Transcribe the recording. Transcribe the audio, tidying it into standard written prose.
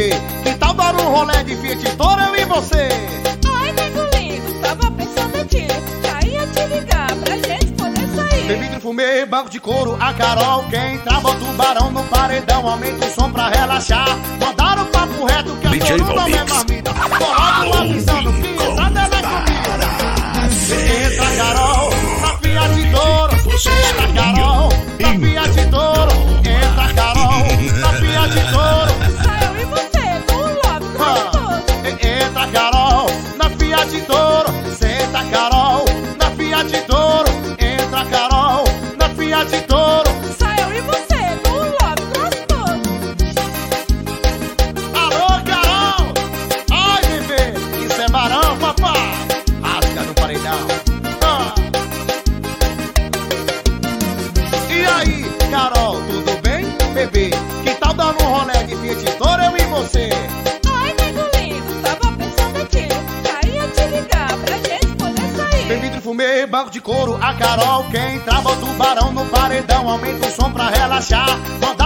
bebê, que tal dar um rolê de Fiat Toro, eu e você? Ai, nego lindo, tava pensando em ti. Já ia te ligar pra gente poder sair. Bebi, fumei, banco de couro, a Carol. Quem trava o tubarão no paredão, aumenta o som pra relaxar. Mandaram o papo reto que a DJ Toro não é Valmix. marmita. Tô logo avisando que essa dela é comida. Entra a Carol, na Fiat Toro. Entra a Carol, na Fiat Toro. Entra a Carol, na Fiat Toro. Só eu e você, no love gostoso. Entra a Carol, na Fiat Toro. Senta a Carol, na Fiat Toro. Entra a Carol, na Fiat Toro. Só eu e você, no love gostoso. Alô, Carol! Ai, bebê, isso é varão, papai. Rasga no paredão. Ah. E aí, Carol, tudo bem, bebê? Que tal dar um rolê de Fiat Toro, eu e você? Ai, nego lindo, tava pensando em ti. Já ia te ligar pra gente poder sair. Bebi, fumei, banco de couro, a Carol. Quem trava o tubarão no paredão, aumenta o som pra relaxar.